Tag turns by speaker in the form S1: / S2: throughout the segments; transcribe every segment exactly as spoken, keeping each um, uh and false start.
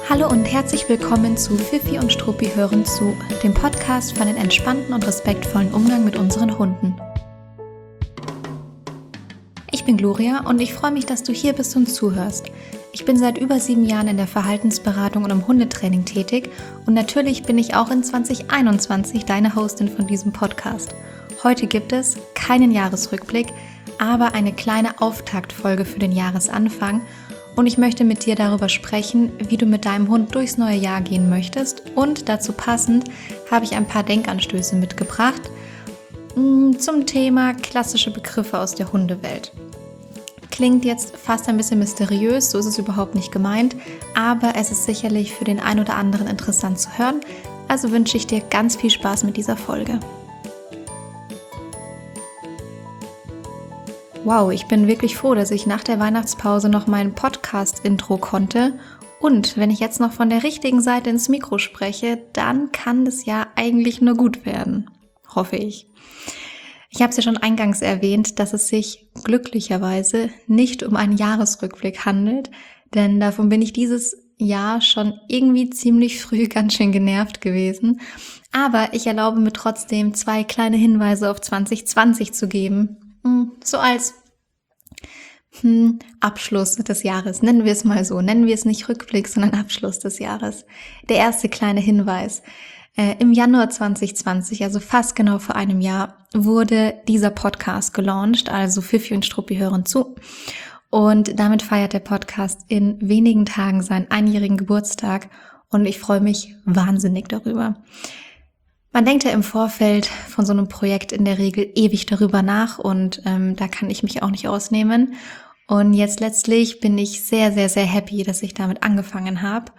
S1: Hallo und herzlich willkommen zu Fifi und Struppi hören zu, dem Podcast für einen entspannten und respektvollen Umgang mit unseren Hunden. Ich bin Gloria und ich freue mich, dass du hier bist und zuhörst. Ich bin seit über sieben Jahren in der Verhaltensberatung und im Hundetraining tätig und natürlich bin ich auch in zwanzig einundzwanzig deine Hostin von diesem Podcast. Heute gibt es keinen Jahresrückblick, aber eine kleine Auftaktfolge für den Jahresanfang. Und ich möchte mit dir darüber sprechen, wie du mit deinem Hund durchs neue Jahr gehen möchtest. Und dazu passend habe ich ein paar Denkanstöße mitgebracht zum Thema klassische Begriffe aus der Hundewelt. Klingt jetzt fast ein bisschen mysteriös, so ist es überhaupt nicht gemeint, aber es ist sicherlich für den einen oder anderen interessant zu hören. Also wünsche ich dir ganz viel Spaß mit dieser Folge. Wow, ich bin wirklich froh, dass ich nach der Weihnachtspause noch mein Podcast-Intro konnte. Und wenn ich jetzt noch von der richtigen Seite ins Mikro spreche, dann kann das ja eigentlich nur gut werden. Hoffe ich. Ich habe es ja schon eingangs erwähnt, dass es sich glücklicherweise nicht um einen Jahresrückblick handelt, denn davon bin ich dieses Jahr schon irgendwie ziemlich früh ganz schön genervt gewesen. Aber ich erlaube mir trotzdem, zwei kleine Hinweise auf zwanzig zwanzig zu geben. So als hm, Abschluss des Jahres, nennen wir es mal so, nennen wir es nicht Rückblick, sondern Abschluss des Jahres. Der erste kleine Hinweis. Äh, im Januar zwanzig zwanzig, also fast genau vor einem Jahr, wurde dieser Podcast gelauncht, also Fifi und Struppi hören zu. Und damit feiert der Podcast in wenigen Tagen seinen einjährigen Geburtstag und ich freue mich wahnsinnig darüber. Man denkt ja im Vorfeld von so einem Projekt in der Regel ewig darüber nach und ähm, da kann ich mich auch nicht ausnehmen. Und jetzt letztlich bin ich sehr, sehr, sehr happy, dass ich damit angefangen habe.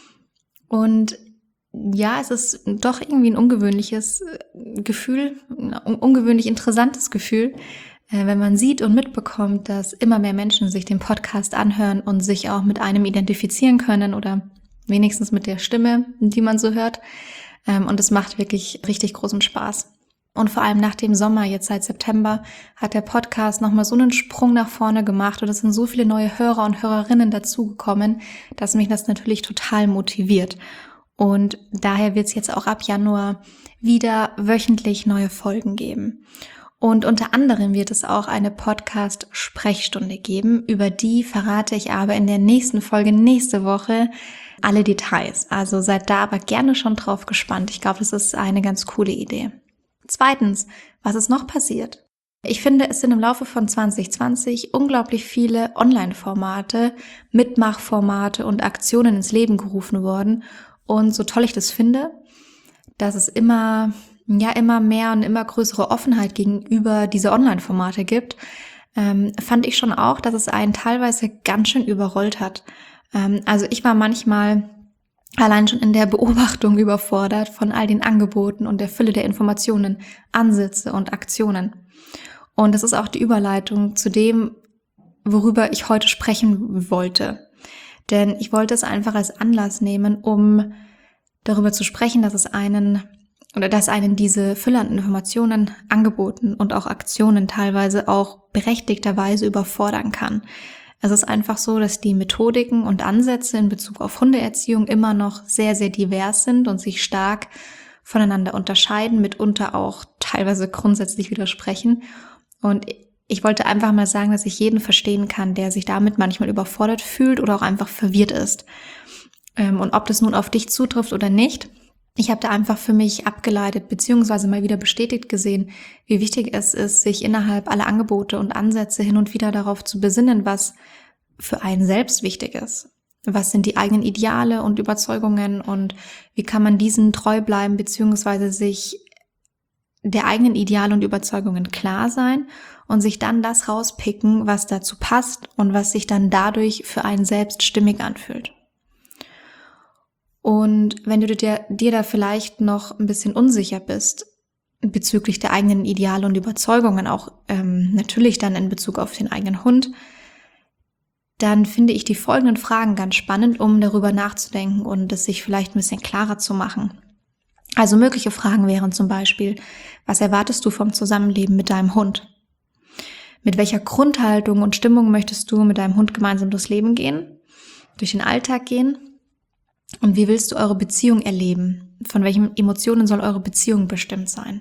S1: Und ja, es ist doch irgendwie ein ungewöhnliches Gefühl, ein ungewöhnlich interessantes Gefühl, äh, wenn man sieht und mitbekommt, dass immer mehr Menschen sich den Podcast anhören und sich auch mit einem identifizieren können oder wenigstens mit der Stimme, die man so hört. Und es macht wirklich richtig großen Spaß. Und vor allem nach dem Sommer, jetzt seit September, hat der Podcast nochmal so einen Sprung nach vorne gemacht und es sind so viele neue Hörer und Hörerinnen dazugekommen, dass mich das natürlich total motiviert. Und daher wird es jetzt auch ab Januar wieder wöchentlich neue Folgen geben. Und unter anderem wird es auch eine Podcast-Sprechstunde geben, über die verrate ich aber in der nächsten Folge nächste Woche alle Details. Also seid da aber gerne schon drauf gespannt. Ich glaube, das ist eine ganz coole Idee. Zweitens, was ist noch passiert? Ich finde, es sind im Laufe von zwanzig zwanzig unglaublich viele Online-Formate, Mitmachformate und Aktionen ins Leben gerufen worden. Und so toll ich das finde, dass es immer, ja, immer mehr und immer größere Offenheit gegenüber diese Online-Formate gibt, ähm, fand ich schon auch, dass es einen teilweise ganz schön überrollt hat. Also ich war manchmal allein schon in der Beobachtung überfordert von all den Angeboten und der Fülle der Informationen, Ansätze und Aktionen. Und das ist auch die Überleitung zu dem, worüber ich heute sprechen wollte. Denn ich wollte es einfach als Anlass nehmen, um darüber zu sprechen, dass es einen oder dass einen diese Fülle an Informationen, Angeboten und auch Aktionen teilweise auch berechtigterweise überfordern kann. Es ist einfach so, dass die Methodiken und Ansätze in Bezug auf Hundeerziehung immer noch sehr, sehr divers sind und sich stark voneinander unterscheiden, mitunter auch teilweise grundsätzlich widersprechen. Und ich wollte einfach mal sagen, dass ich jeden verstehen kann, der sich damit manchmal überfordert fühlt oder auch einfach verwirrt ist. Und ob das nun auf dich zutrifft oder nicht, ich habe da einfach für mich abgeleitet beziehungsweise mal wieder bestätigt gesehen, wie wichtig es ist, sich innerhalb aller Angebote und Ansätze hin und wieder darauf zu besinnen, was für einen selbst wichtig ist. Was sind die eigenen Ideale und Überzeugungen und wie kann man diesen treu bleiben beziehungsweise sich der eigenen Ideale und Überzeugungen klar sein und sich dann das rauspicken, was dazu passt und was sich dann dadurch für einen selbst stimmig anfühlt. Und wenn du dir, dir da vielleicht noch ein bisschen unsicher bist bezüglich der eigenen Ideale und Überzeugungen, auch ähm, natürlich dann in Bezug auf den eigenen Hund, dann finde ich die folgenden Fragen ganz spannend, um darüber nachzudenken und es sich vielleicht ein bisschen klarer zu machen. Also mögliche Fragen wären zum Beispiel, was erwartest du vom Zusammenleben mit deinem Hund? Mit welcher Grundhaltung und Stimmung möchtest du mit deinem Hund gemeinsam durchs Leben gehen, durch den Alltag gehen? Und wie willst du eure Beziehung erleben? Von welchen Emotionen soll eure Beziehung bestimmt sein?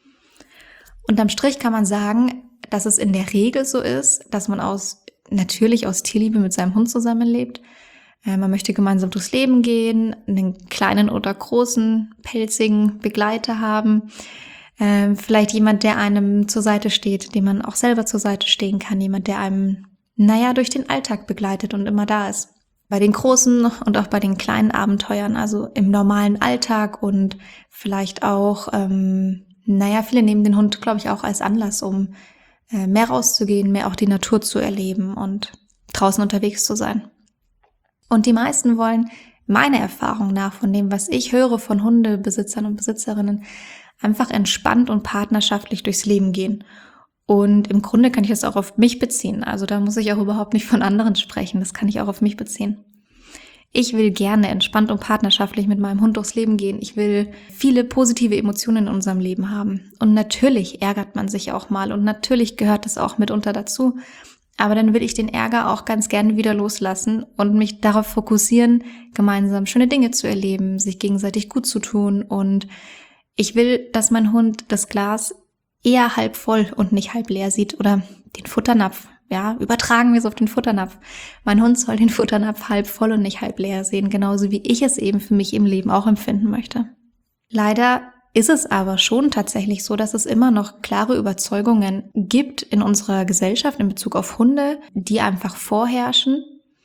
S1: Unterm Strich kann man sagen, dass es in der Regel so ist, dass man aus natürlich aus Tierliebe mit seinem Hund zusammenlebt. Äh, man möchte gemeinsam durchs Leben gehen, einen kleinen oder großen, pelzigen Begleiter haben. Äh, vielleicht jemand, der einem zur Seite steht, dem man auch selber zur Seite stehen kann. Jemand, der einem, naja, durch den Alltag begleitet und immer da ist. Bei den großen und auch bei den kleinen Abenteuern, also im normalen Alltag und vielleicht auch, ähm, naja, viele nehmen den Hund, glaube ich, auch als Anlass, um äh, mehr rauszugehen, mehr auch die Natur zu erleben und draußen unterwegs zu sein. Und die meisten wollen meiner Erfahrung nach, von dem, was ich höre von Hundebesitzern und Besitzerinnen, einfach entspannt und partnerschaftlich durchs Leben gehen. Und im Grunde kann ich das auch auf mich beziehen. Also da muss ich auch überhaupt nicht von anderen sprechen. Das kann ich auch auf mich beziehen. Ich will gerne entspannt und partnerschaftlich mit meinem Hund durchs Leben gehen. Ich will viele positive Emotionen in unserem Leben haben. Und natürlich ärgert man sich auch mal und natürlich gehört das auch mitunter dazu. Aber dann will ich den Ärger auch ganz gerne wieder loslassen und mich darauf fokussieren, gemeinsam schöne Dinge zu erleben, sich gegenseitig gut zu tun. Und ich will, dass mein Hund das Glas eher halb voll und nicht halb leer sieht oder den Futternapf. Ja, übertragen wir es auf den Futternapf. Mein Hund soll den Futternapf halb voll und nicht halb leer sehen, genauso wie ich es eben für mich im Leben auch empfinden möchte. Leider ist es aber schon tatsächlich so, dass es immer noch klare Überzeugungen gibt in unserer Gesellschaft in Bezug auf Hunde, die einfach vorherrschen.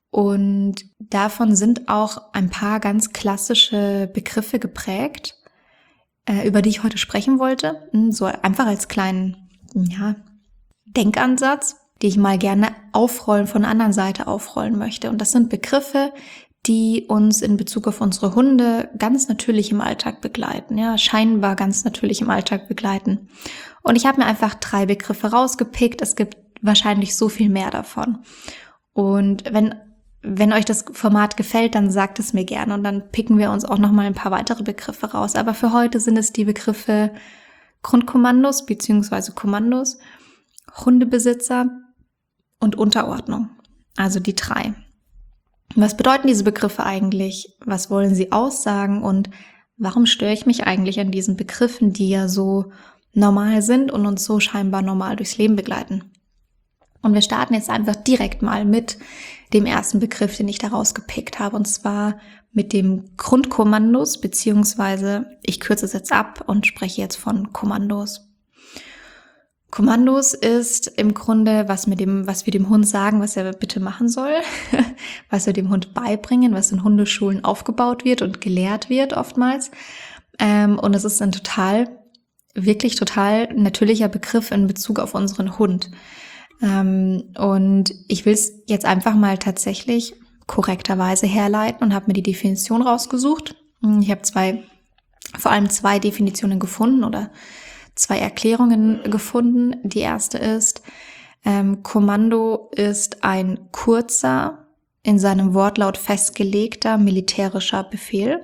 S1: Und davon sind auch ein paar ganz klassische Begriffe geprägt, äh, über die ich heute sprechen wollte. So einfach als kleinen, ja, Denkansatz, die ich mal gerne aufrollen, von der anderen Seite aufrollen möchte. Und das sind Begriffe, die uns in Bezug auf unsere Hunde ganz natürlich im Alltag begleiten, ja, scheinbar ganz natürlich im Alltag begleiten. Und ich habe mir einfach drei Begriffe rausgepickt. Es gibt wahrscheinlich so viel mehr davon. Und wenn wenn euch das Format gefällt, dann sagt es mir gerne und dann picken wir uns auch noch mal ein paar weitere Begriffe raus. Aber für heute sind es die Begriffe Grundkommandos bzw. Kommandos, Hundebesitzer und Unterordnung, also die drei. Was bedeuten diese Begriffe eigentlich? Was wollen sie aussagen? Und warum störe ich mich eigentlich an diesen Begriffen, die ja so normal sind und uns so scheinbar normal durchs Leben begleiten? Und wir starten jetzt einfach direkt mal mit dem ersten Begriff, den ich da rausgepickt habe, und zwar mit dem Grundkommandos, beziehungsweise ich kürze es jetzt ab und spreche jetzt von Kommandos. Kommandos ist im Grunde, was mit dem, was wir dem Hund sagen, was er bitte machen soll, was wir dem Hund beibringen, was in Hundeschulen aufgebaut wird und gelehrt wird oftmals. Ähm, und es ist ein total, wirklich total natürlicher Begriff in Bezug auf unseren Hund. Ähm, und ich will es jetzt einfach mal tatsächlich korrekterweise herleiten und habe mir die Definition rausgesucht. Ich habe zwei, vor allem zwei Definitionen gefunden oder zwei Erklärungen gefunden. Die erste ist, ähm, Kommando ist ein kurzer, in seinem Wortlaut festgelegter militärischer Befehl.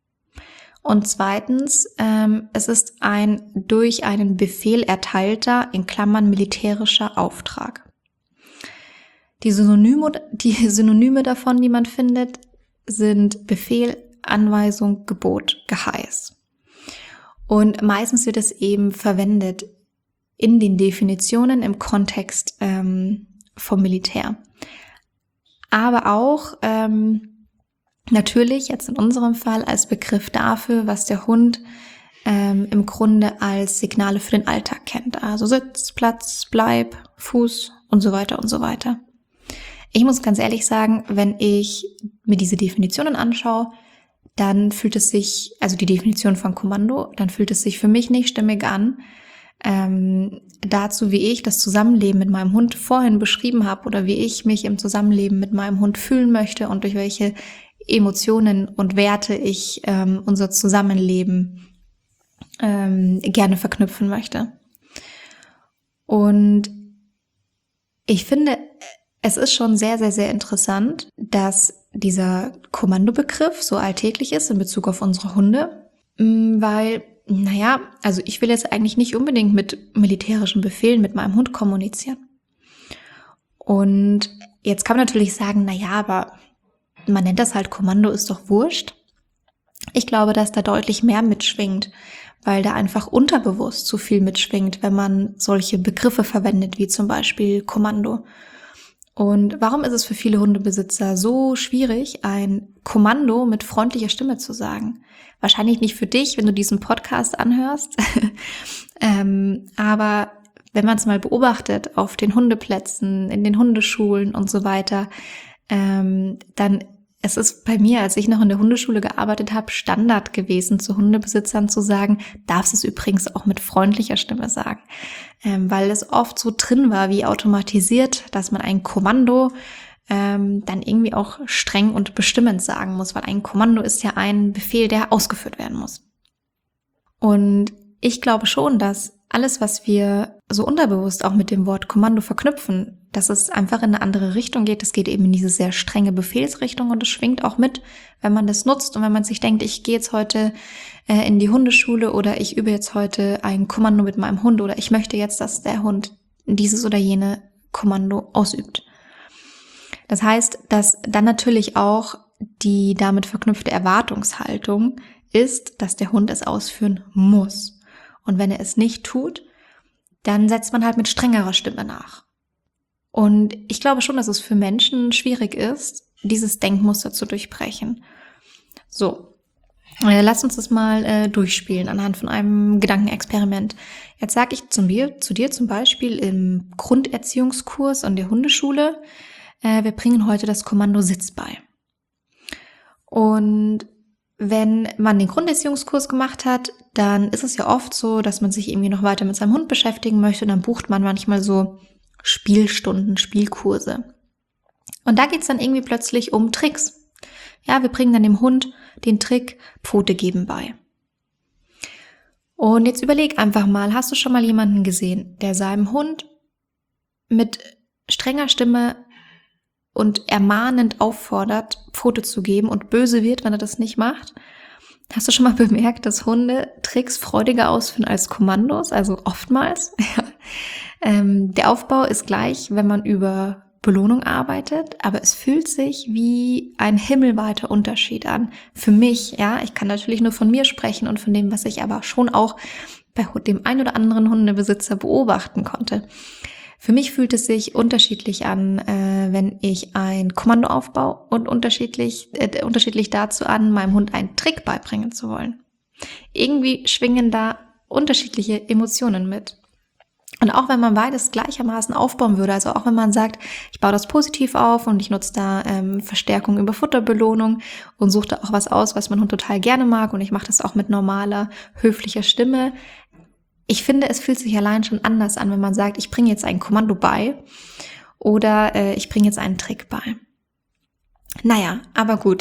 S1: Und zweitens, ähm, es ist ein durch einen Befehl erteilter, in Klammern militärischer Auftrag. Die Synonyme, die Synonyme davon, die man findet, sind Befehl, Anweisung, Gebot, Geheiß. Und meistens wird es eben verwendet in den Definitionen im Kontext ähm, vom Militär. Aber auch ähm, natürlich jetzt in unserem Fall als Begriff dafür, was der Hund ähm, im Grunde als Signale für den Alltag kennt. Also Sitz, Platz, Bleib, Fuß und so weiter und so weiter. Ich muss ganz ehrlich sagen, wenn ich mir diese Definitionen anschaue, dann fühlt es sich, also die Definition von Kommando, dann fühlt es sich für mich nicht stimmig an, ähm, dazu, wie ich das Zusammenleben mit meinem Hund vorhin beschrieben habe oder wie ich mich im Zusammenleben mit meinem Hund fühlen möchte und durch welche Emotionen und Werte ich ähm, unser Zusammenleben ähm, gerne verknüpfen möchte. Und ich finde, es ist schon sehr, sehr, sehr interessant, dass dieser Kommandobegriff so alltäglich ist in Bezug auf unsere Hunde, weil, naja, also ich will jetzt eigentlich nicht unbedingt mit militärischen Befehlen mit meinem Hund kommunizieren. Und jetzt kann man natürlich sagen, naja, aber man nennt das halt Kommando, ist doch wurscht. Ich glaube, dass da deutlich mehr mitschwingt, weil da einfach unterbewusst zu viel mitschwingt, wenn man solche Begriffe verwendet, wie zum Beispiel Kommando. Und warum ist es für viele Hundebesitzer so schwierig, ein Kommando mit freundlicher Stimme zu sagen? Wahrscheinlich nicht für dich, wenn du diesen Podcast anhörst, ähm, aber wenn man es mal beobachtet auf den Hundeplätzen, in den Hundeschulen und so weiter, ähm, dann es ist bei mir, als ich noch in der Hundeschule gearbeitet habe, Standard gewesen, zu Hundebesitzern zu sagen, darfst es übrigens auch mit freundlicher Stimme sagen. Ähm, weil es oft so drin war, wie automatisiert, dass man ein Kommando ähm, dann irgendwie auch streng und bestimmend sagen muss, weil ein Kommando ist ja ein Befehl, der ausgeführt werden muss. Und ich glaube schon, dass alles, was wir so unterbewusst auch mit dem Wort Kommando verknüpfen, dass es einfach in eine andere Richtung geht. Es geht eben in diese sehr strenge Befehlsrichtung und es schwingt auch mit, wenn man das nutzt und wenn man sich denkt, ich gehe jetzt heute äh, in die Hundeschule oder ich übe jetzt heute ein Kommando mit meinem Hund oder ich möchte jetzt, dass der Hund dieses oder jene Kommando ausübt. Das heißt, dass dann natürlich auch die damit verknüpfte Erwartungshaltung ist, dass der Hund es ausführen muss. Und wenn er es nicht tut, dann setzt man halt mit strengerer Stimme nach. Und ich glaube schon, dass es für Menschen schwierig ist, dieses Denkmuster zu durchbrechen. So, äh, lass uns das mal äh, durchspielen anhand von einem Gedankenexperiment. Jetzt sage ich zu mir, zu dir zum Beispiel im Grunderziehungskurs an der Hundeschule, äh, wir bringen heute das Kommando Sitz bei. Und wenn man den Grunderziehungskurs gemacht hat, dann ist es ja oft so, dass man sich irgendwie noch weiter mit seinem Hund beschäftigen möchte und dann bucht man manchmal so Spielstunden, Spielkurse. Und da geht's dann irgendwie plötzlich um Tricks. Ja, wir bringen dann dem Hund den Trick Pfote geben bei. Und jetzt überleg einfach mal, hast du schon mal jemanden gesehen, der seinem Hund mit strenger Stimme und ermahnend auffordert, Pfote zu geben und böse wird, wenn er das nicht macht? Hast du schon mal bemerkt, dass Hunde Tricks freudiger ausführen als Kommandos? Also oftmals. ähm, der Aufbau ist gleich, wenn man über Belohnung arbeitet, aber es fühlt sich wie ein himmelweiter Unterschied an. Für mich, ja, ich kann natürlich nur von mir sprechen und von dem, was ich aber schon auch bei dem ein oder anderen Hundebesitzer beobachten konnte. Für mich fühlt es sich unterschiedlich an, äh, wenn ich ein Kommando aufbaue und unterschiedlich, äh, unterschiedlich dazu an, meinem Hund einen Trick beibringen zu wollen. Irgendwie schwingen da unterschiedliche Emotionen mit. Und auch wenn man beides gleichermaßen aufbauen würde, also auch wenn man sagt, ich baue das positiv auf und ich nutze da ähm, Verstärkung über Futterbelohnung und suche da auch was aus, was mein Hund total gerne mag und ich mache das auch mit normaler, höflicher Stimme. Ich finde, es fühlt sich allein schon anders an, wenn man sagt, ich bringe jetzt ein Kommando bei oder äh, ich bringe jetzt einen Trick bei. Naja, aber gut.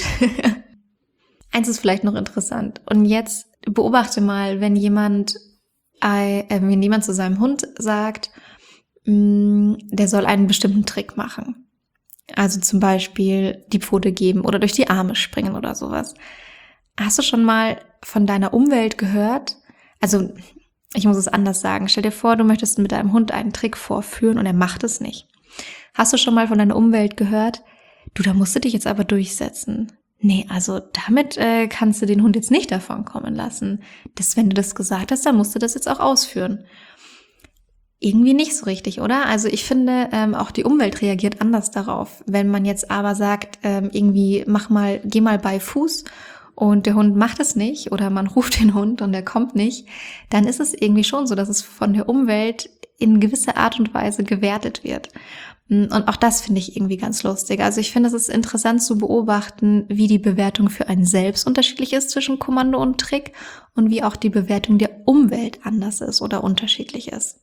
S1: Eins ist vielleicht noch interessant. Und jetzt beobachte mal, wenn jemand, äh, wenn jemand zu seinem Hund sagt, mh, der soll einen bestimmten Trick machen. Also zum Beispiel die Pfote geben oder durch die Arme springen oder sowas. Hast du schon mal von deiner Umwelt gehört? Also ich muss es anders sagen. Stell dir vor, du möchtest mit deinem Hund einen Trick vorführen und er macht es nicht. Hast du schon mal von deiner Umwelt gehört? Du, da musst du dich jetzt aber durchsetzen. Nee, also damit äh, kannst du den Hund jetzt nicht davon kommen lassen. Das, wenn du das gesagt hast, dann musst du das jetzt auch ausführen. Irgendwie nicht so richtig, oder? Also ich finde, ähm, auch die Umwelt reagiert anders darauf. Wenn man jetzt aber sagt, ähm, irgendwie mach mal, geh mal bei Fuß und der Hund macht es nicht oder man ruft den Hund und der kommt nicht, dann ist es irgendwie schon so, dass es von der Umwelt in gewisser Art und Weise gewertet wird. Und auch das finde ich irgendwie ganz lustig. Also ich finde, es ist interessant zu beobachten, wie die Bewertung für einen selbst unterschiedlich ist zwischen Kommando und Trick und wie auch die Bewertung der Umwelt anders ist oder unterschiedlich ist.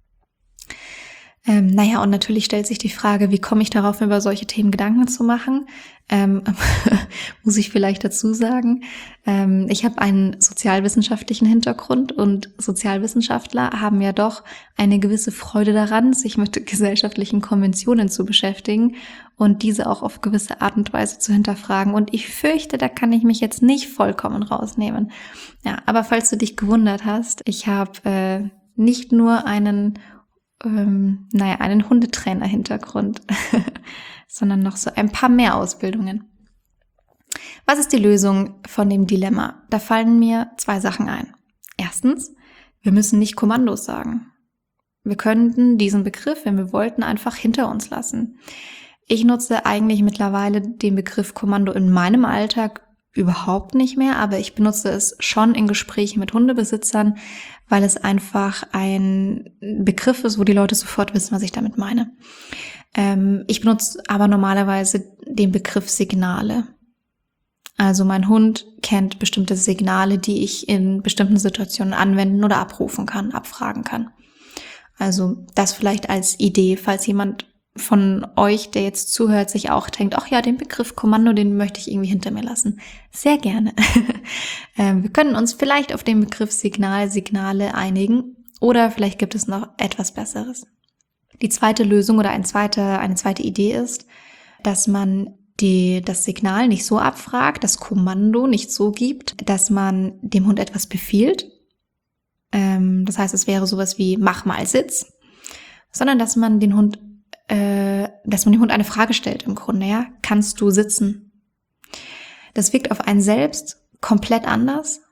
S1: Ähm, naja, und natürlich stellt sich die Frage, wie komme ich darauf, über solche Themen Gedanken zu machen? Ähm, muss ich vielleicht dazu sagen, ähm, ich habe einen sozialwissenschaftlichen Hintergrund und Sozialwissenschaftler haben ja doch eine gewisse Freude daran, sich mit gesellschaftlichen Konventionen zu beschäftigen und diese auch auf gewisse Art und Weise zu hinterfragen. Und ich fürchte, da kann ich mich jetzt nicht vollkommen rausnehmen. Ja, aber falls du dich gewundert hast, ich habe äh, nicht nur einen Ähm, naja, einen Hundetrainer-Hintergrund, sondern noch so ein paar mehr Ausbildungen. Was ist die Lösung von dem Dilemma? Da fallen mir zwei Sachen ein. Erstens, wir müssen nicht Kommandos sagen. Wir könnten diesen Begriff, wenn wir wollten, einfach hinter uns lassen. Ich nutze eigentlich mittlerweile den Begriff Kommando in meinem Alltag überhaupt nicht mehr, aber ich benutze es schon in Gesprächen mit Hundebesitzern, weil es einfach ein Begriff ist, wo die Leute sofort wissen, was ich damit meine. Ähm, ich benutze aber normalerweise den Begriff Signale. Also mein Hund kennt bestimmte Signale, die ich in bestimmten Situationen anwenden oder abrufen kann, abfragen kann. Also das vielleicht als Idee, falls jemand von euch, der jetzt zuhört, sich auch denkt, ach ja, den Begriff Kommando, den möchte ich irgendwie hinter mir lassen. Sehr gerne. Wir können uns vielleicht auf den Begriff Signal, Signale einigen oder vielleicht gibt es noch etwas Besseres. Die zweite Lösung oder ein zweite, eine zweite Idee ist, dass man die, das Signal nicht so abfragt, das Kommando nicht so gibt, dass man dem Hund etwas befiehlt. Ähm, das heißt, es wäre sowas wie mach mal Sitz, sondern dass man den Hund dass man dem Hund eine Frage stellt im Grunde, ja, kannst du sitzen? Das wirkt auf einen selbst komplett anders,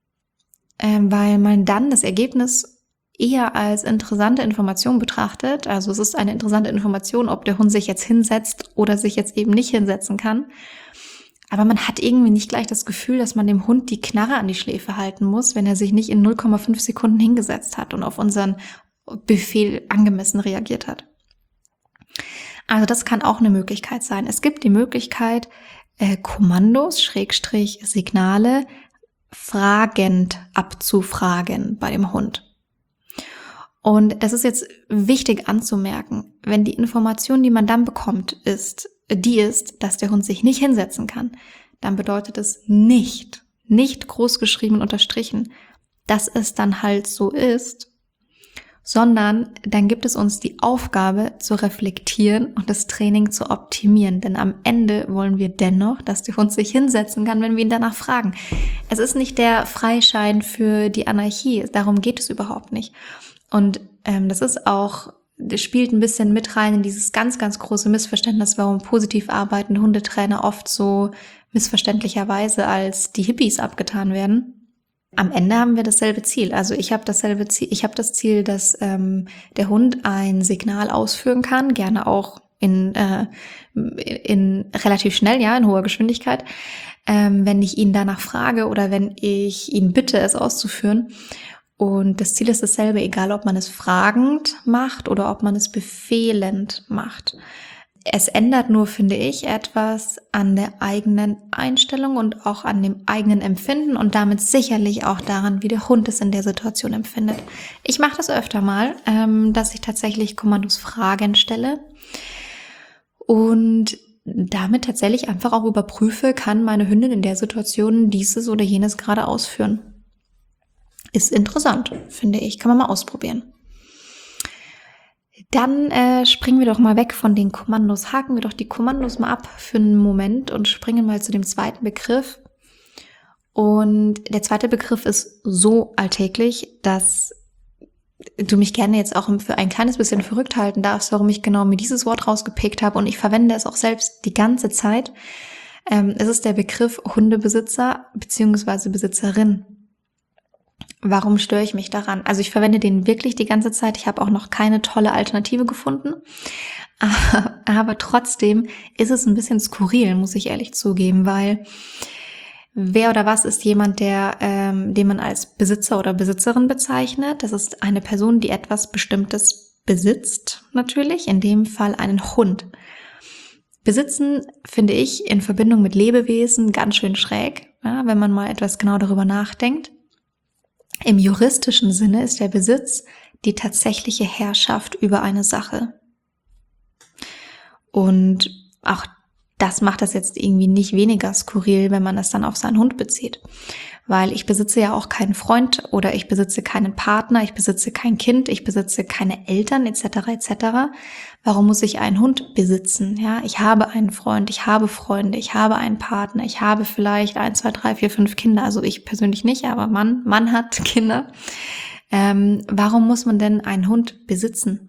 S1: weil man dann das Ergebnis eher als interessante Information betrachtet. Also es ist eine interessante Information, ob der Hund sich jetzt hinsetzt oder sich jetzt eben nicht hinsetzen kann. Aber man hat irgendwie nicht gleich das Gefühl, dass man dem Hund die Knarre an die Schläfe halten muss, wenn er sich nicht in null Komma fünf Sekunden hingesetzt hat und auf unseren Befehl angemessen reagiert hat. Also das kann auch eine Möglichkeit sein. Es gibt die Möglichkeit, äh, Kommandos, Schrägstrich, Signale fragend abzufragen bei dem Hund. Und das ist jetzt wichtig anzumerken, wenn die Information, die man dann bekommt, ist, die ist, dass der Hund sich nicht hinsetzen kann, dann bedeutet es nicht, nicht großgeschrieben und unterstrichen, dass es dann halt so ist, sondern dann gibt es uns die Aufgabe zu reflektieren und das Training zu optimieren. Denn am Ende wollen wir dennoch, dass der Hund sich hinsetzen kann, wenn wir ihn danach fragen. Es ist nicht der Freischein für die Anarchie, darum geht es überhaupt nicht. Und ähm, das ist auch, das spielt ein bisschen mit rein in dieses ganz, ganz große Missverständnis, warum positiv arbeitende Hundetrainer oft so missverständlicherweise als die Hippies abgetan werden. Am Ende haben wir dasselbe Ziel. Also ich habe dasselbe Ziel. Ich habe das Ziel, dass ähm, der Hund ein Signal ausführen kann, gerne auch in äh, in relativ schnell, ja, in hoher Geschwindigkeit. Ähm, wenn ich ihn danach frage oder wenn ich ihn bitte, es auszuführen. Und das Ziel ist dasselbe, egal ob man es fragend macht oder ob man es befehlend macht. Es ändert nur, finde ich, etwas an der eigenen Einstellung und auch an dem eigenen Empfinden und damit sicherlich auch daran, wie der Hund es in der Situation empfindet. Ich mache das öfter mal, ähm, dass ich tatsächlich Kommandos Fragen stelle und damit tatsächlich einfach auch überprüfe, kann meine Hündin in der Situation dieses oder jenes gerade ausführen. Ist interessant, finde ich. Kann man mal ausprobieren. Dann äh, springen wir doch mal weg von den Kommandos. Haken wir doch die Kommandos mal ab für einen Moment und springen mal zu dem zweiten Begriff. Und der zweite Begriff ist so alltäglich, dass du mich gerne jetzt auch für ein kleines bisschen verrückt halten darfst, warum ich genau mir dieses Wort rausgepickt habe. Und ich verwende es auch selbst die ganze Zeit. Ähm, es ist der Begriff Hundebesitzer bzw. Besitzerin. Warum störe ich mich daran? Also ich verwende den wirklich die ganze Zeit. Ich habe auch noch keine tolle Alternative gefunden. Aber, aber trotzdem ist es ein bisschen skurril, muss ich ehrlich zugeben, weil wer oder was ist jemand, der, ähm, den man als Besitzer oder Besitzerin bezeichnet? Das ist eine Person, die etwas Bestimmtes besitzt, natürlich. In dem Fall einen Hund. Besitzen finde ich in Verbindung mit Lebewesen ganz schön schräg, ja, wenn man mal etwas genau darüber nachdenkt. Im juristischen Sinne ist der Besitz die tatsächliche Herrschaft über eine Sache. Und auch das macht das jetzt irgendwie nicht weniger skurril, wenn man das dann auf seinen Hund bezieht. Weil ich besitze ja auch keinen Freund oder ich besitze keinen Partner, ich besitze kein Kind, ich besitze keine Eltern et cetera et cetera. Warum muss ich einen Hund besitzen? Ja, ich habe einen Freund, ich habe Freunde, ich habe einen Partner, ich habe vielleicht ein, zwei, drei, vier, fünf Kinder. Also ich persönlich nicht, aber Mann, Mann hat Kinder. Ähm, warum muss man denn einen Hund besitzen?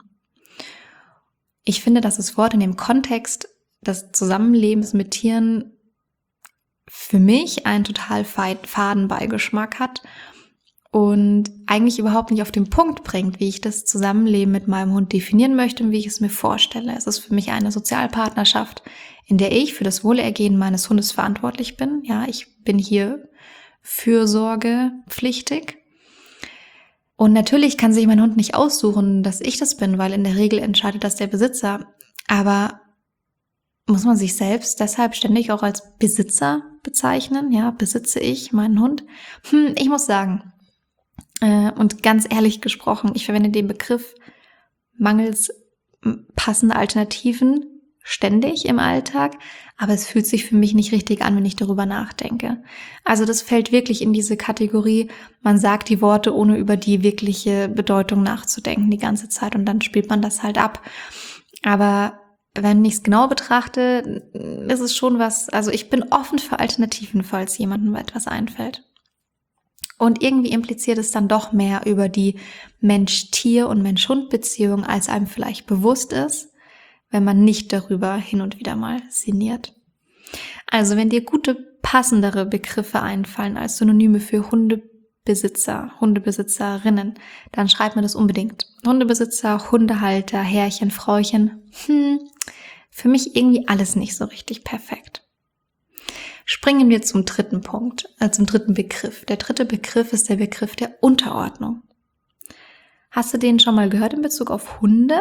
S1: Ich finde, dass das Wort in dem Kontext des Zusammenlebens mit Tieren für mich einen total faden Beigeschmack hat und eigentlich überhaupt nicht auf den Punkt bringt, wie ich das Zusammenleben mit meinem Hund definieren möchte und wie ich es mir vorstelle. Es ist für mich eine Sozialpartnerschaft, in der ich für das Wohlergehen meines Hundes verantwortlich bin. Ja, ich bin hier fürsorgepflichtig. Und natürlich kann sich mein Hund nicht aussuchen, dass ich das bin, weil in der Regel entscheidet das der Besitzer. Aber muss man sich selbst deshalb ständig auch als Besitzer bezeichnen? Ja, besitze ich meinen Hund? Hm, ich muss sagen, äh, und ganz ehrlich gesprochen, ich verwende den Begriff mangels passender Alternativen ständig im Alltag, aber es fühlt sich für mich nicht richtig an, wenn ich darüber nachdenke. Also das fällt wirklich in diese Kategorie, man sagt die Worte, ohne über die wirkliche Bedeutung nachzudenken die ganze Zeit und dann spielt man das halt ab. Aber wenn ich es genau betrachte, ist es schon was, also ich bin offen für Alternativen, falls jemandem etwas einfällt. Und irgendwie impliziert es dann doch mehr über die Mensch-Tier- und Mensch-Hund-Beziehung, als einem vielleicht bewusst ist, wenn man nicht darüber hin und wieder mal sinniert. Also wenn dir gute, passendere Begriffe einfallen als Synonyme für Hundebesitzer, Hundebesitzerinnen, dann schreib mir das unbedingt. Hundebesitzer, Hundehalter, Herrchen, Frauchen, hm, für mich irgendwie alles nicht so richtig perfekt. Springen wir zum dritten Punkt, äh, zum dritten Begriff. Der dritte Begriff ist der Begriff der Unterordnung. Hast du den schon mal gehört in Bezug auf Hunde?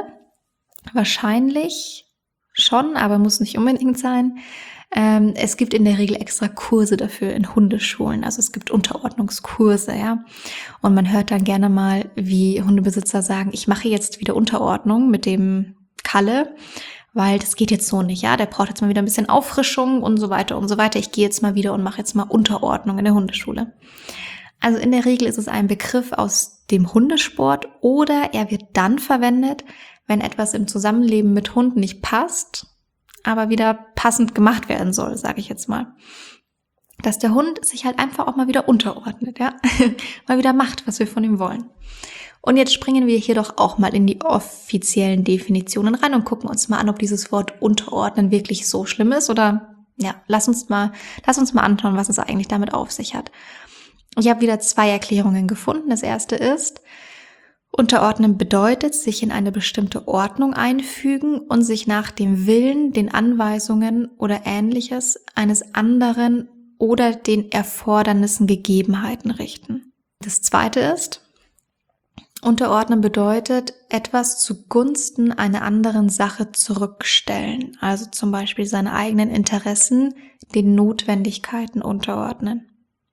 S1: Wahrscheinlich schon, aber muss nicht unbedingt sein. Ähm, es gibt in der Regel extra Kurse dafür in Hundeschulen. Also es gibt Unterordnungskurse, ja. Und man hört dann gerne mal, wie Hundebesitzer sagen, ich mache jetzt wieder Unterordnung mit dem Kalle, weil das geht jetzt so nicht, ja. Der braucht jetzt mal wieder ein bisschen Auffrischung und so weiter und so weiter. Ich gehe jetzt mal wieder und mache jetzt mal Unterordnung in der Hundeschule. Also in der Regel ist es ein Begriff aus dem Hundesport oder er wird dann verwendet, wenn etwas im Zusammenleben mit Hunden nicht passt, aber wieder passend gemacht werden soll, sage ich jetzt mal. Dass der Hund sich halt einfach auch mal wieder unterordnet, ja, mal wieder macht, was wir von ihm wollen. Und jetzt springen wir hier doch auch mal in die offiziellen Definitionen rein und gucken uns mal an, ob dieses Wort unterordnen wirklich so schlimm ist oder ja, lass uns mal, lass uns mal anschauen, was es eigentlich damit auf sich hat. Ich habe wieder zwei Erklärungen gefunden. Das erste ist, unterordnen bedeutet, sich in eine bestimmte Ordnung einfügen und sich nach dem Willen, den Anweisungen oder Ähnliches eines anderen oder den Erfordernissen, Gegebenheiten richten. Das zweite ist, unterordnen bedeutet, etwas zugunsten einer anderen Sache zurückstellen, also zum Beispiel seine eigenen Interessen den Notwendigkeiten unterordnen.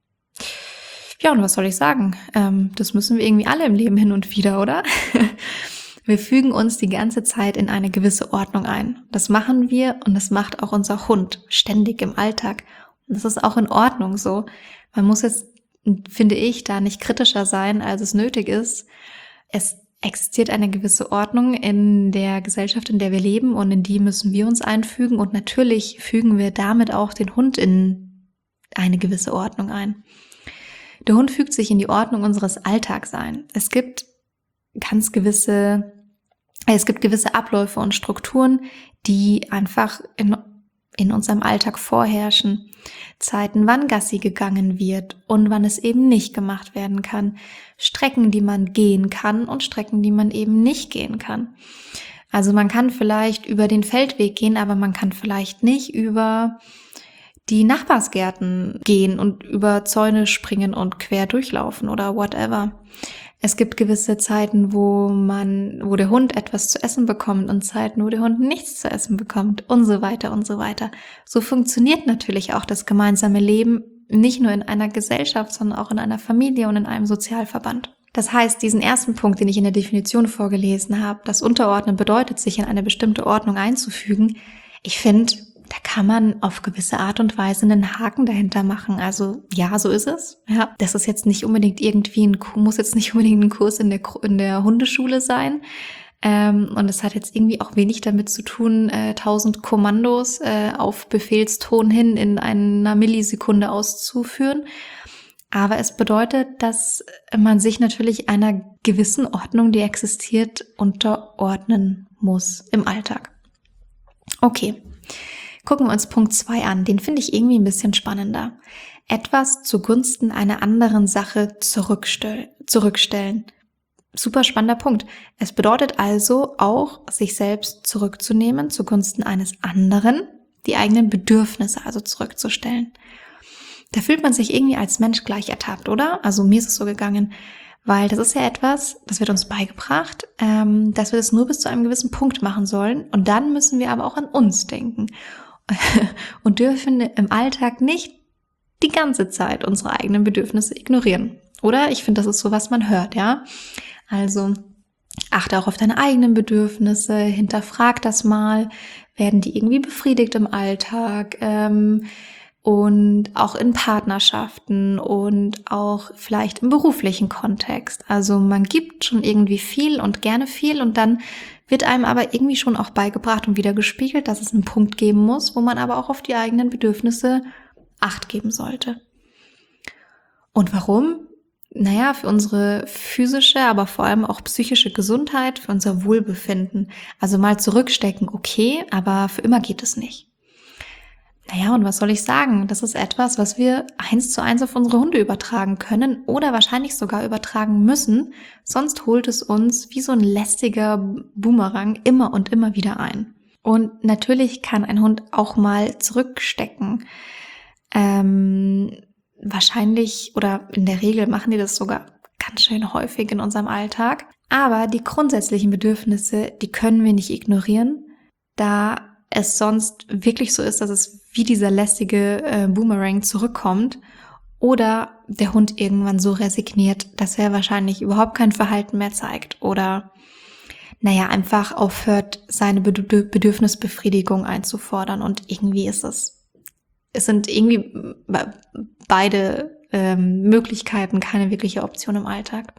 S1: Ja, und was soll ich sagen? Ähm, das müssen wir irgendwie alle im Leben hin und wieder, oder? Wir fügen uns die ganze Zeit in eine gewisse Ordnung ein. Das machen wir und das macht auch unser Hund ständig im Alltag. Und das ist auch in Ordnung so. Man muss jetzt, finde ich, da nicht kritischer sein, als es nötig ist. Es existiert eine gewisse Ordnung in der Gesellschaft, in der wir leben und in die müssen wir uns einfügen. Und natürlich fügen wir damit auch den Hund in eine gewisse Ordnung ein. Der Hund fügt sich in die Ordnung unseres Alltags ein. Es gibt ganz gewisse, es gibt gewisse Abläufe und Strukturen, die einfach in, in unserem Alltag vorherrschen. Zeiten, wann Gassi gegangen wird und wann es eben nicht gemacht werden kann. Strecken, die man gehen kann und Strecken, die man eben nicht gehen kann. Also man kann vielleicht über den Feldweg gehen, aber man kann vielleicht nicht über die Nachbarsgärten gehen und über Zäune springen und quer durchlaufen oder whatever. Es gibt gewisse Zeiten, wo man, wo der Hund etwas zu essen bekommt und Zeiten, wo der Hund nichts zu essen bekommt und so weiter und so weiter. So funktioniert natürlich auch das gemeinsame Leben nicht nur in einer Gesellschaft, sondern auch in einer Familie und in einem Sozialverband. Das heißt, diesen ersten Punkt, den ich in der Definition vorgelesen habe, das Unterordnen bedeutet, sich in eine bestimmte Ordnung einzufügen. Ich finde, da kann man auf gewisse Art und Weise einen Haken dahinter machen. Also ja, so ist es. Ja, das ist jetzt nicht unbedingt irgendwie ein, muss jetzt nicht unbedingt ein Kurs in der in der Hundeschule sein. Ähm, und es hat jetzt irgendwie auch wenig damit zu tun, äh, tausend Kommandos äh, auf Befehlston hin in einer Millisekunde auszuführen. Aber es bedeutet, dass man sich natürlich einer gewissen Ordnung, die existiert, unterordnen muss im Alltag. Okay. Gucken wir uns Punkt zwei an. Den finde ich irgendwie ein bisschen spannender. Etwas zugunsten einer anderen Sache zurückstell- zurückstellen. Super spannender Punkt. Es bedeutet also auch, sich selbst zurückzunehmen zugunsten eines anderen, die eigenen Bedürfnisse also zurückzustellen. Da fühlt man sich irgendwie als Mensch gleich ertappt, oder? Also mir ist es so gegangen, weil das ist ja etwas, das wird uns beigebracht, ähm, dass wir das nur bis zu einem gewissen Punkt machen sollen und dann müssen wir aber auch an uns denken und dürfen im Alltag nicht die ganze Zeit unsere eigenen Bedürfnisse ignorieren. Oder? Ich finde, das ist so, was man hört, ja? Also achte auch auf deine eigenen Bedürfnisse, hinterfrag das mal, werden die irgendwie befriedigt im Alltag, ähm, und auch in Partnerschaften und auch vielleicht im beruflichen Kontext. Also man gibt schon irgendwie viel und gerne viel und dann wird einem aber irgendwie schon auch beigebracht und wieder gespiegelt, dass es einen Punkt geben muss, wo man aber auch auf die eigenen Bedürfnisse Acht geben sollte. Und warum? Naja, für unsere physische, aber vor allem auch psychische Gesundheit, für unser Wohlbefinden. Also mal zurückstecken, okay, aber für immer geht es nicht. Naja, und was soll ich sagen? Das ist etwas, was wir eins zu eins auf unsere Hunde übertragen können oder wahrscheinlich sogar übertragen müssen. Sonst holt es uns wie so ein lästiger Boomerang immer und immer wieder ein. Und natürlich kann ein Hund auch mal zurückstecken. Ähm, wahrscheinlich oder in der Regel machen die das sogar ganz schön häufig in unserem Alltag. Aber die grundsätzlichen Bedürfnisse, die können wir nicht ignorieren, da es sonst wirklich so ist, dass es wie dieser lästige äh, Boomerang zurückkommt oder der Hund irgendwann so resigniert, dass er wahrscheinlich überhaupt kein Verhalten mehr zeigt oder naja, einfach aufhört, seine Bed- Bedürfnisbefriedigung einzufordern und irgendwie ist es, es sind irgendwie beide ähm, Möglichkeiten keine wirkliche Option im Alltag.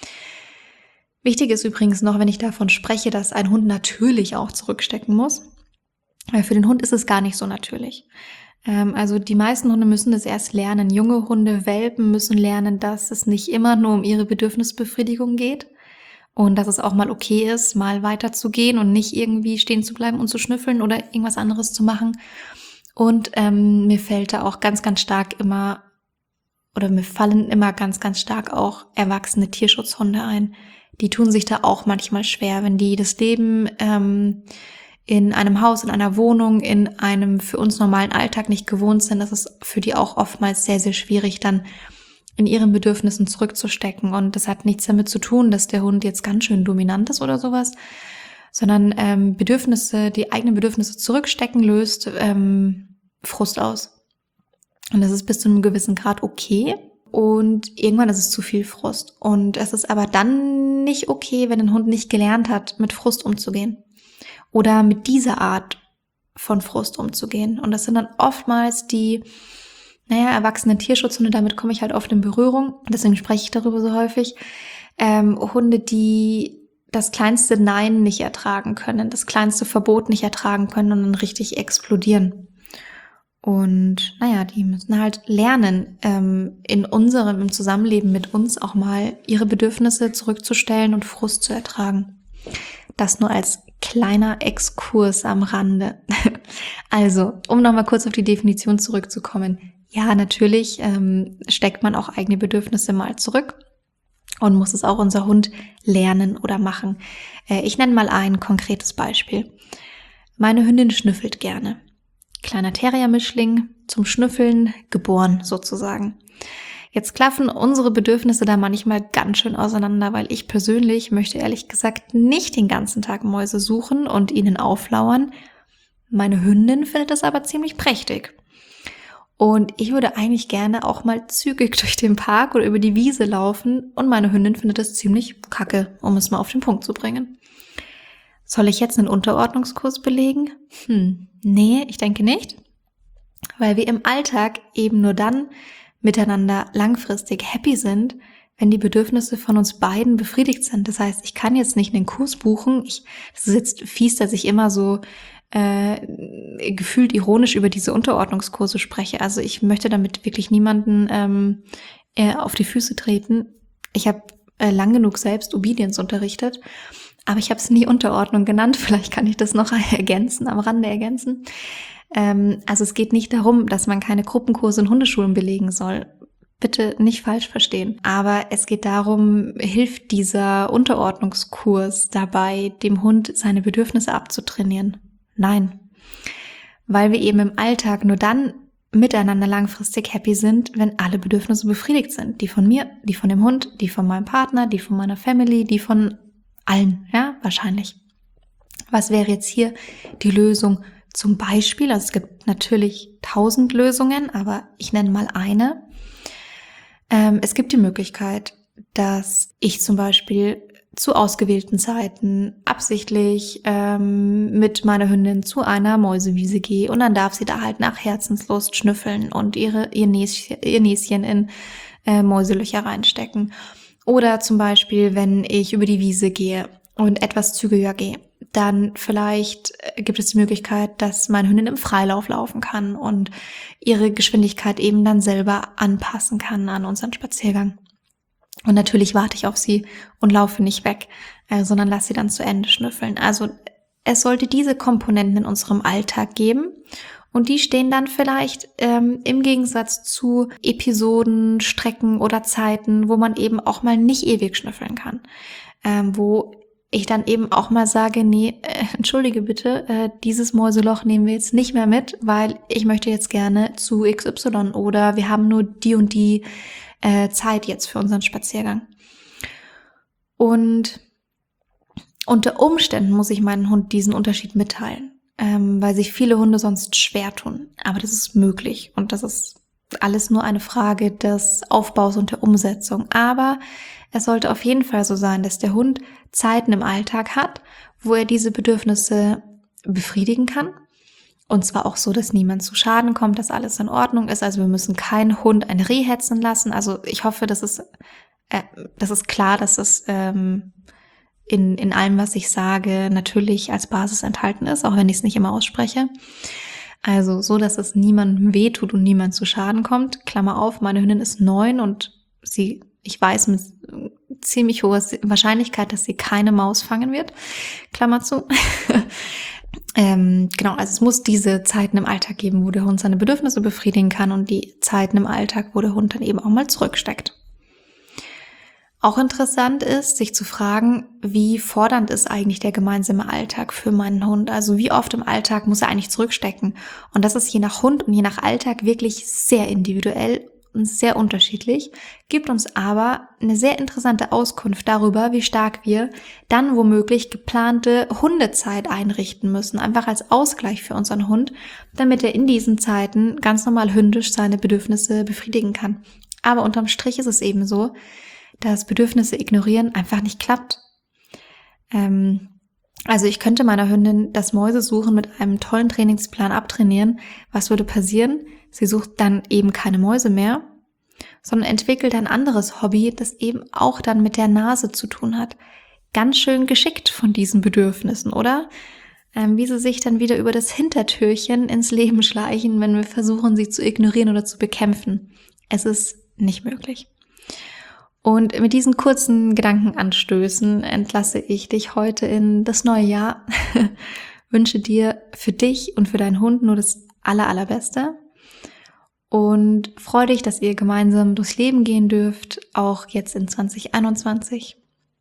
S1: Wichtig ist übrigens noch, wenn ich davon spreche, dass ein Hund natürlich auch zurückstecken muss. Weil für den Hund ist es gar nicht so natürlich. Ähm, also die meisten Hunde müssen das erst lernen. Junge Hunde, Welpen müssen lernen, dass es nicht immer nur um ihre Bedürfnisbefriedigung geht und dass es auch mal okay ist, mal weiterzugehen und nicht irgendwie stehen zu bleiben und zu schnüffeln oder irgendwas anderes zu machen. Und ähm, mir fällt da auch ganz, ganz stark immer oder mir fallen immer ganz, ganz stark auch erwachsene Tierschutzhunde ein. Die tun sich da auch manchmal schwer, wenn die das Leben ähm, in einem Haus, in einer Wohnung, in einem für uns normalen Alltag nicht gewohnt sind. Das ist für die auch oftmals sehr, sehr schwierig, dann in ihren Bedürfnissen zurückzustecken. Und das hat nichts damit zu tun, dass der Hund jetzt ganz schön dominant ist oder sowas, sondern ähm, Bedürfnisse, die eigenen Bedürfnisse zurückstecken, löst ähm, Frust aus. Und das ist bis zu einem gewissen Grad okay. Und irgendwann ist es zu viel Frust. Und es ist aber dann nicht okay, wenn ein Hund nicht gelernt hat, mit Frust umzugehen. Oder mit dieser Art von Frust umzugehen. Und das sind dann oftmals die, naja, erwachsenen Tierschutzhunde, damit komme ich halt oft in Berührung, deswegen spreche ich darüber so häufig, ähm, Hunde, die das kleinste Nein nicht ertragen können, das kleinste Verbot nicht ertragen können und dann richtig explodieren. Und naja, die müssen halt lernen, ähm, in unserem, im Zusammenleben mit uns auch mal ihre Bedürfnisse zurückzustellen und Frust zu ertragen. Das nur als kleiner Exkurs am Rande. Also, um nochmal kurz auf die Definition zurückzukommen. Ja, natürlich ähm, steckt man auch eigene Bedürfnisse mal zurück und muss es auch unser Hund lernen oder machen. Äh, ich nenne mal ein konkretes Beispiel. Meine Hündin schnüffelt gerne. Kleiner Terrier-Mischling, zum Schnüffeln geboren sozusagen. Jetzt klaffen unsere Bedürfnisse da manchmal ganz schön auseinander, weil ich persönlich möchte ehrlich gesagt nicht den ganzen Tag Mäuse suchen und ihnen auflauern. Meine Hündin findet das aber ziemlich prächtig. Und ich würde eigentlich gerne auch mal zügig durch den Park oder über die Wiese laufen und meine Hündin findet das ziemlich kacke, um es mal auf den Punkt zu bringen. Soll ich jetzt einen Unterordnungskurs belegen? Hm, nee, ich denke nicht, weil wir im Alltag eben nur dann miteinander langfristig happy sind, wenn die Bedürfnisse von uns beiden befriedigt sind. Das heißt, ich kann jetzt nicht einen Kurs buchen. Ich, das ist jetzt fies, dass ich immer so äh, gefühlt ironisch über diese Unterordnungskurse spreche. Also ich möchte damit wirklich niemanden ähm, äh, auf die Füße treten. Ich habe äh, lang genug selbst Obedience unterrichtet. Aber ich habe es nie Unterordnung genannt. Vielleicht kann ich das noch ergänzen, am Rande ergänzen. Ähm, also es geht nicht darum, dass man keine Gruppenkurse in Hundeschulen belegen soll. Bitte nicht falsch verstehen. Aber es geht darum, hilft dieser Unterordnungskurs dabei, dem Hund seine Bedürfnisse abzutrainieren? Nein. Weil wir eben im Alltag nur dann miteinander langfristig happy sind, wenn alle Bedürfnisse befriedigt sind. Die von mir, die von dem Hund, die von meinem Partner, die von meiner Family, die von allen, ja, wahrscheinlich. Was wäre jetzt hier die Lösung? Zum Beispiel, also es gibt natürlich tausend Lösungen, aber ich nenne mal eine. Ähm, es gibt die Möglichkeit, dass ich zum Beispiel zu ausgewählten Zeiten absichtlich ähm, mit meiner Hündin zu einer Mäusewiese gehe und dann darf sie da halt nach Herzenslust schnüffeln und ihre ihr Näschen, ihr Näschen in äh, Mäuselöcher reinstecken. Oder zum Beispiel, wenn ich über die Wiese gehe und etwas zügiger gehe, dann vielleicht gibt es die Möglichkeit, dass meine Hündin im Freilauf laufen kann und ihre Geschwindigkeit eben dann selber anpassen kann an unseren Spaziergang. Und natürlich warte ich auf sie und laufe nicht weg, äh, sondern lasse sie dann zu Ende schnüffeln. Also es sollte diese Komponenten in unserem Alltag geben und die stehen dann vielleicht ähm, im Gegensatz zu Episoden, Strecken oder Zeiten, wo man eben auch mal nicht ewig schnüffeln kann, ähm, wo ich dann eben auch mal sage, nee, äh, entschuldige bitte, äh, dieses Mäuseloch nehmen wir jetzt nicht mehr mit, weil ich möchte jetzt gerne zu X Y oder wir haben nur die und die äh, Zeit jetzt für unseren Spaziergang. Und unter Umständen muss ich meinen Hund diesen Unterschied mitteilen, ähm, weil sich viele Hunde sonst schwer tun. Aber das ist möglich und das ist alles nur eine Frage des Aufbaus und der Umsetzung. Aber es sollte auf jeden Fall so sein, dass der Hund Zeiten im Alltag hat, wo er diese Bedürfnisse befriedigen kann. Und zwar auch so, dass niemand zu Schaden kommt, dass alles in Ordnung ist. Also wir müssen keinen Hund ein Reh hetzen lassen. Also ich hoffe, das ist, äh, das ist klar, dass es ähm, in, in allem, was ich sage, natürlich als Basis enthalten ist, auch wenn ich es nicht immer ausspreche. Also so, dass es niemandem wehtut und niemand zu Schaden kommt. Klammer auf, meine Hündin ist neun und sie, ich weiß mit ziemlich hoher Wahrscheinlichkeit, dass sie keine Maus fangen wird. Klammer zu. ähm, genau, also es muss diese Zeiten im Alltag geben, wo der Hund seine Bedürfnisse befriedigen kann und die Zeiten im Alltag, wo der Hund dann eben auch mal zurücksteckt. Auch interessant ist, sich zu fragen, wie fordernd ist eigentlich der gemeinsame Alltag für meinen Hund? Also wie oft im Alltag muss er eigentlich zurückstecken? Und das ist je nach Hund und je nach Alltag wirklich sehr individuell und sehr unterschiedlich, gibt uns aber eine sehr interessante Auskunft darüber, wie stark wir dann womöglich geplante Hundezeit einrichten müssen, einfach als Ausgleich für unseren Hund, damit er in diesen Zeiten ganz normal hündisch seine Bedürfnisse befriedigen kann. Aber unterm Strich ist es eben so, dass Bedürfnisse ignorieren einfach nicht klappt. Ähm, also ich könnte meiner Hündin das Mäusesuchen mit einem tollen Trainingsplan abtrainieren. Was würde passieren? Sie sucht dann eben keine Mäuse mehr, sondern entwickelt ein anderes Hobby, das eben auch dann mit der Nase zu tun hat. Ganz schön geschickt von diesen Bedürfnissen, oder? Ähm, wie sie sich dann wieder über das Hintertürchen ins Leben schleichen, wenn wir versuchen, sie zu ignorieren oder zu bekämpfen. Es ist nicht möglich. Und mit diesen kurzen Gedankenanstößen entlasse ich dich heute in das neue Jahr. Wünsche dir für dich und für deinen Hund nur das aller, allerbeste. Und freue dich, dass ihr gemeinsam durchs Leben gehen dürft, auch jetzt in zwanzig einundzwanzig.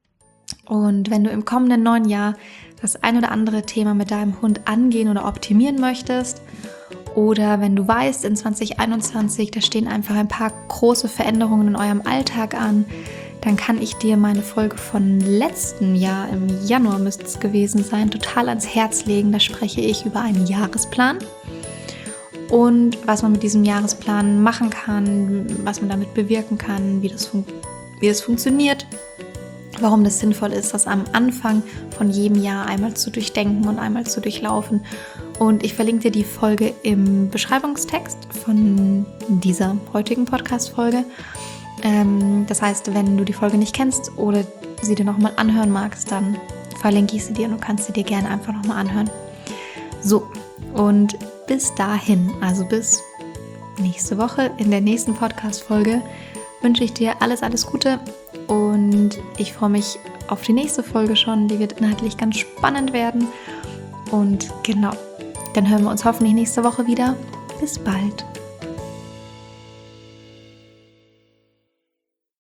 S1: Und wenn du im kommenden neuen Jahr das ein oder andere Thema mit deinem Hund angehen oder optimieren möchtest, oder wenn du weißt, in zwanzig einundzwanzig, da stehen einfach ein paar große Veränderungen in eurem Alltag an, dann kann ich dir meine Folge von letzten Jahr, im Januar müsste es gewesen sein, total ans Herz legen. Da spreche ich über einen Jahresplan und was man mit diesem Jahresplan machen kann, was man damit bewirken kann, wie das, fun- wie das funktioniert, warum das sinnvoll ist, das am Anfang von jedem Jahr einmal zu durchdenken und einmal zu durchlaufen. Und ich verlinke dir die Folge im Beschreibungstext von dieser heutigen Podcast-Folge. Ähm, das heißt, wenn du die Folge nicht kennst oder sie dir nochmal anhören magst, dann verlinke ich sie dir und du kannst sie dir gerne einfach nochmal anhören. So, und bis dahin, also bis nächste Woche in der nächsten Podcast-Folge, wünsche ich dir alles, alles Gute und ich freue mich auf die nächste Folge schon. Die wird inhaltlich ganz spannend werden. Und genau, dann hören wir uns hoffentlich nächste Woche wieder. Bis bald.